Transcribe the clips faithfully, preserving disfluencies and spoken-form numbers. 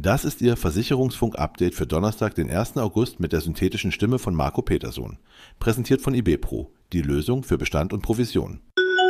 Das ist Ihr Versicherungsfunk-Update für Donnerstag, den ersten August mit der synthetischen Stimme von Marco Petersohn. Präsentiert von IBPRO, die Lösung für Bestand und Provision.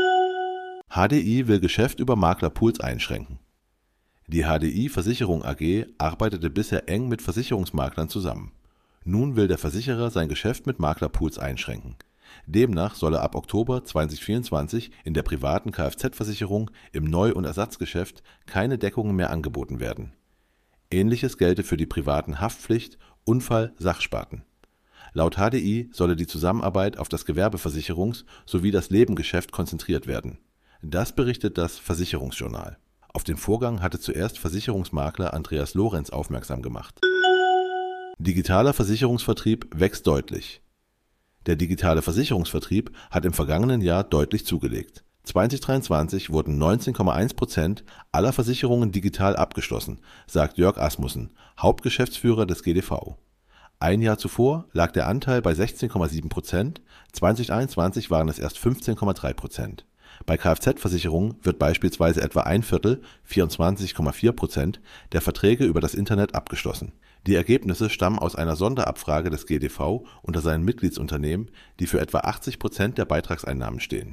H D I will Geschäft über Maklerpools einschränken. Die H D I Versicherung A G arbeitete bisher eng mit Versicherungsmaklern zusammen. Nun will der Versicherer sein Geschäft mit Maklerpools einschränken. Demnach solle ab Oktober zweitausendvierundzwanzig in der privaten Kfz-Versicherung im Neu- und Ersatzgeschäft keine Deckungen mehr angeboten werden. Ähnliches gelte für die privaten Haftpflicht-, Unfall-, Sachsparten. Laut H D I solle die Zusammenarbeit auf das Gewerbeversicherungs- sowie das Nebengeschäft konzentriert werden. Das berichtet das Versicherungsjournal. Auf den Vorgang hatte zuerst Versicherungsmakler Andreas Lorenz aufmerksam gemacht. Digitaler Versicherungsvertrieb wächst deutlich. Der digitale Versicherungsvertrieb hat im vergangenen Jahr deutlich zugelegt. zweitausenddreiundzwanzig wurden neunzehn Komma eins Prozent aller Versicherungen digital abgeschlossen, sagt Jörg Asmussen, Hauptgeschäftsführer des G D V. Ein Jahr zuvor lag der Anteil bei sechzehn Komma sieben Prozent, zweitausendeinundzwanzig waren es erst fünfzehn Komma drei Prozent. Bei Kfz-Versicherungen wird beispielsweise etwa ein Viertel, vierundzwanzig Komma vier Prozent, der Verträge über das Internet abgeschlossen. Die Ergebnisse stammen aus einer Sonderabfrage des G D V unter seinen Mitgliedsunternehmen, die für etwa achtzig Prozent der Beitragseinnahmen stehen.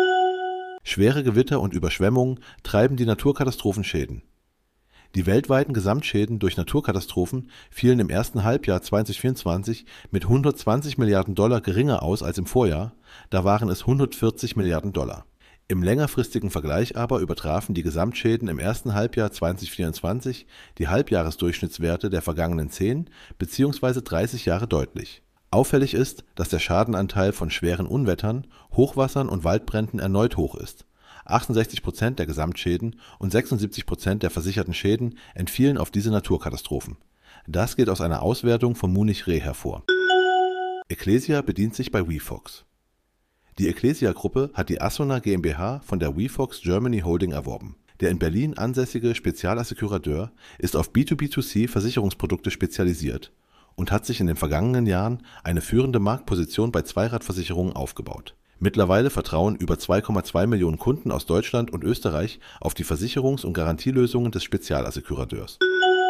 Schwere Gewitter und Überschwemmungen treiben die Naturkatastrophenschäden. Die weltweiten Gesamtschäden durch Naturkatastrophen fielen im ersten Halbjahr zweitausendvierundzwanzig mit hundertzwanzig Milliarden Dollar geringer aus als im Vorjahr, da waren es hundertvierzig Milliarden Dollar. Im längerfristigen Vergleich aber übertrafen die Gesamtschäden im ersten Halbjahr zweitausendvierundzwanzig die Halbjahresdurchschnittswerte der vergangenen zehn bzw. dreißig Jahre deutlich. Auffällig ist, dass der Schadenanteil von schweren Unwettern, Hochwassern und Waldbränden erneut hoch ist. achtundsechzig Prozent der Gesamtschäden und sechsundsiebzig Prozent der versicherten Schäden entfielen auf diese Naturkatastrophen. Das geht aus einer Auswertung von Munich Re hervor. Ecclesia bedient sich bei WeFox. Die Ecclesia-Gruppe hat die Assona GmbH von der WeFox Germany Holding erworben. Der in Berlin ansässige Spezialassecurateur ist auf B zwei B zwei C Versicherungsprodukte spezialisiert und hat sich in den vergangenen Jahren eine führende Marktposition bei Zweiradversicherungen aufgebaut. Mittlerweile vertrauen über zwei Komma zwei Millionen Kunden aus Deutschland und Österreich auf die Versicherungs- und Garantielösungen des Spezialassecurateurs.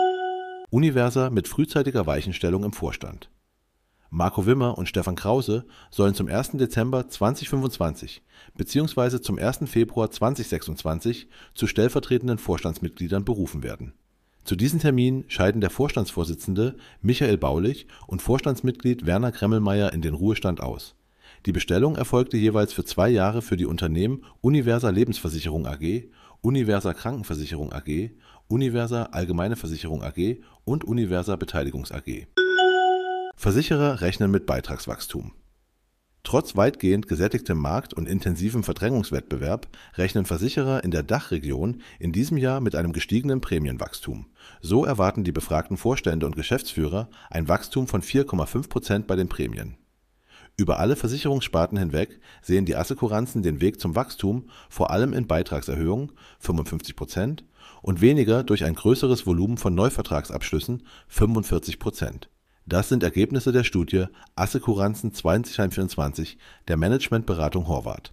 Universa mit frühzeitiger Weichenstellung im Vorstand. Marco Wimmer und Stefan Krause sollen zum ersten Dezember zweitausendfünfundzwanzig bzw. zum ersten Februar zweitausendsechsundzwanzig zu stellvertretenden Vorstandsmitgliedern berufen werden. Zu diesem Termin scheiden der Vorstandsvorsitzende Michael Baulich und Vorstandsmitglied Werner Kremmelmeier in den Ruhestand aus. Die Bestellung erfolgte jeweils für zwei Jahre für die Unternehmen Universa Lebensversicherung A G, Universa Krankenversicherung A G, Universa Allgemeine Versicherung A G und Universa Beteiligungs A G. Versicherer rechnen mit Beitragswachstum. Trotz weitgehend gesättigtem Markt und intensivem Verdrängungswettbewerb rechnen Versicherer in der Dachregion in diesem Jahr mit einem gestiegenen Prämienwachstum. So erwarten die befragten Vorstände und Geschäftsführer ein Wachstum von vier Komma fünf Prozent bei den Prämien. Über alle Versicherungssparten hinweg sehen die Assekuranzen den Weg zum Wachstum vor allem in Beitragserhöhungen fünfundfünfzig Prozent und weniger durch ein größeres Volumen von Neuvertragsabschlüssen fünfundvierzig Prozent. Das sind Ergebnisse der Studie Assekuranzen zweitausendvierundzwanzig der Managementberatung Horvath.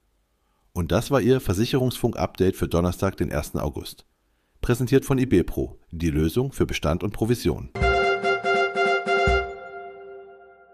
Und das war Ihr Versicherungsfunk-Update für Donnerstag, den ersten August. Präsentiert von IBPRO, die Lösung für Bestand und Provision.